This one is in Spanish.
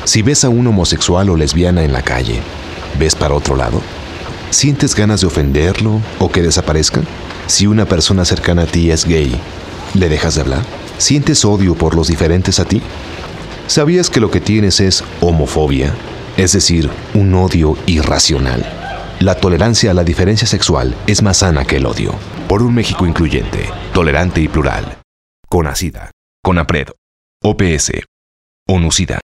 Si ves a un homosexual o lesbiana en la calle, ¿ves para otro lado? ¿Sientes ganas de ofenderlo o que desaparezca? Si una persona cercana a ti es gay, ¿le dejas de hablar? ¿Sientes odio por los diferentes a ti? ¿Sabías que lo que tienes es homofobia? Es decir, un odio irracional. La tolerancia a la diferencia sexual es más sana que el odio. Por un México incluyente, tolerante y plural. CONACYDA, CONAPRED, OPS, ONUCIDA.